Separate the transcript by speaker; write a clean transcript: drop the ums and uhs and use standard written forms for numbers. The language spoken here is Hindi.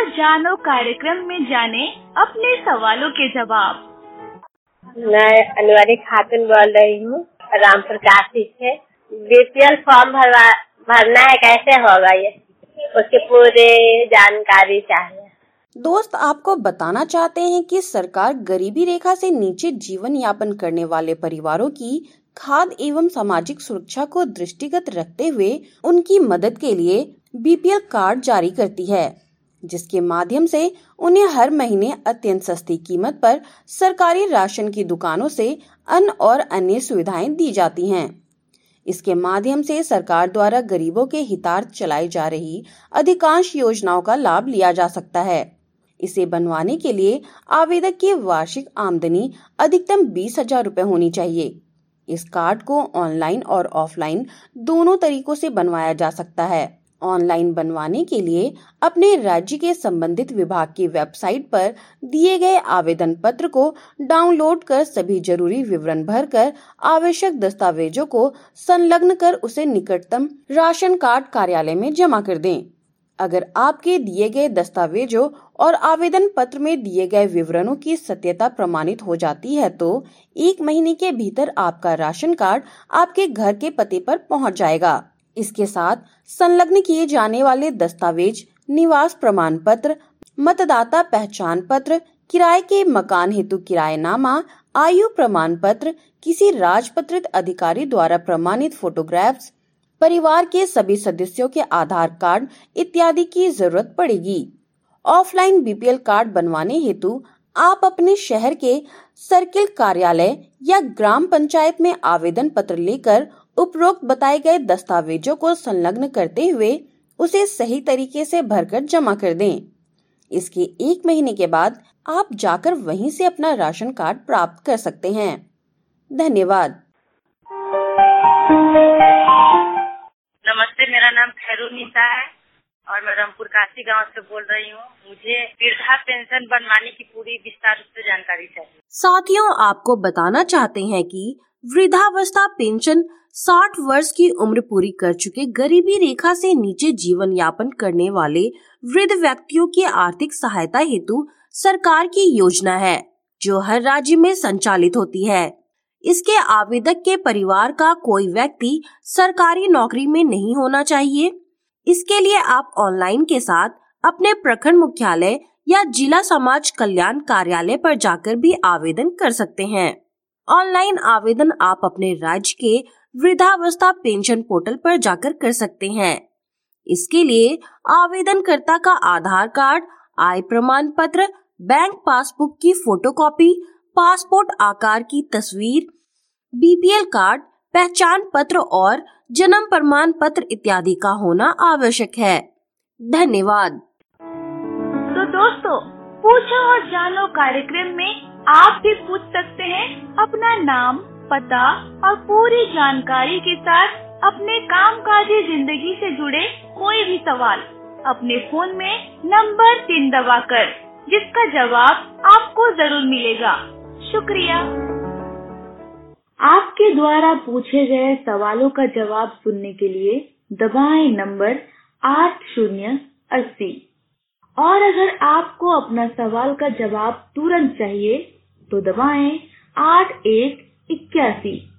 Speaker 1: और जानो कार्यक्रम में जाने अपने सवालों के जवाब।
Speaker 2: मैं अनवरी खातून बोल रही हूँ रामपुर काशी से। बीपीएल फॉर्म भरना है, कैसे होगा ये, उसकी पूरी जानकारी चाहिए।
Speaker 3: दोस्त, आपको बताना चाहते हैं कि सरकार गरीबी रेखा से नीचे जीवन यापन करने वाले परिवारों की खाद्य एवं सामाजिक सुरक्षा को दृष्टिगत रखते हुए उनकी मदद के लिए बीपीएल कार्ड जारी करती है, जिसके माध्यम से उन्हें हर महीने अत्यंत सस्ती कीमत पर सरकारी राशन की दुकानों से अन्न और अन्य सुविधाएं दी जाती हैं। इसके माध्यम से सरकार द्वारा गरीबों के हितार्थ चलाई जा रही अधिकांश योजनाओं का लाभ लिया जा सकता है। इसे बनवाने के लिए आवेदक की वार्षिक आमदनी अधिकतम 20,000 रूपए होनी चाहिए। इस कार्ड को ऑनलाइन और ऑफलाइन दोनों तरीकों से बनवाया जा सकता है। ऑनलाइन बनवाने के लिए अपने राज्य के संबंधित विभाग की वेबसाइट पर दिए गए आवेदन पत्र को डाउनलोड कर सभी जरूरी विवरण भरकर आवश्यक दस्तावेजों को संलग्न कर उसे निकटतम राशन कार्ड कार्यालय में जमा कर दें। अगर आपके दिए गए दस्तावेजों और आवेदन पत्र में दिए गए विवरणों की सत्यता प्रमाणित हो जाती है तो 1 महीने के भीतर आपका राशन कार्ड आपके घर के पते पर पहुंच जाएगा। इसके साथ संलग्न किए जाने वाले दस्तावेज निवास प्रमाण पत्र, मतदाता पहचान पत्र, किराए के मकान हेतु किराएनामा, आयु प्रमाण पत्र, किसी राजपत्रित अधिकारी द्वारा प्रमाणित फोटोग्राफ्स, परिवार के सभी सदस्यों के आधार कार्ड इत्यादि की जरूरत पड़ेगी। ऑफलाइन बीपीएल कार्ड बनवाने हेतु आप अपने शहर के सर्किल कार्यालय या ग्राम पंचायत में आवेदन पत्र लेकर उपरोक्त बताए गए दस्तावेजों को संलग्न करते हुए उसे सही तरीके से भरकर जमा कर दें। इसके 1 महीने के बाद आप जाकर वहीं से अपना राशन कार्ड प्राप्त कर सकते हैं। धन्यवाद।
Speaker 4: नमस्ते, मेरा नाम खैरुनिसा है और मैं रामपुर काशी गांव से बोल रही हूँ। मुझे वृद्धा पेंशन बनवाने की पूरी विस्तार से जानकारी चाहिए।
Speaker 3: साथियों, आपको बताना चाहते हैं कि वृद्धावस्था पेंशन 60 वर्ष की उम्र पूरी कर चुके गरीबी रेखा से नीचे जीवन यापन करने वाले वृद्ध व्यक्तियों की आर्थिक सहायता हेतु सरकार की योजना है, जो हर राज्य में संचालित होती है। इसके आवेदक के परिवार का कोई व्यक्ति सरकारी नौकरी में नहीं होना चाहिए। इसके लिए आप ऑनलाइन के साथ अपने प्रखंड मुख्यालय या जिला समाज कल्याण कार्यालय पर जाकर भी आवेदन कर सकते हैं। ऑनलाइन आवेदन आप अपने राज्य के वृद्धावस्था पेंशन पोर्टल पर जाकर कर सकते हैं। इसके लिए आवेदनकर्ता का आधार कार्ड, आय प्रमाण पत्र, बैंक पासबुक की फोटोकॉपी, पासपोर्ट आकार की तस्वीर, बीपीएल कार्ड, पहचान पत्र और जन्म प्रमाण पत्र इत्यादि का होना आवश्यक है। धन्यवाद।
Speaker 1: तो दोस्तों, पूछो और जानो कार्यक्रम में आप भी पूछ सकते हैं अपना नाम, पता और पूरी जानकारी के साथ अपने कामकाजी जिंदगी से जुड़े कोई भी सवाल अपने फोन में नंबर 3 दबाकर, जिसका जवाब आपको जरूर मिलेगा। शुक्रिया। आपके द्वारा पूछे गए सवालों का जवाब सुनने के लिए दबाएं नंबर 8080 और अगर आपको अपना सवाल का जवाब तुरंत चाहिए तो दबाएं 8181।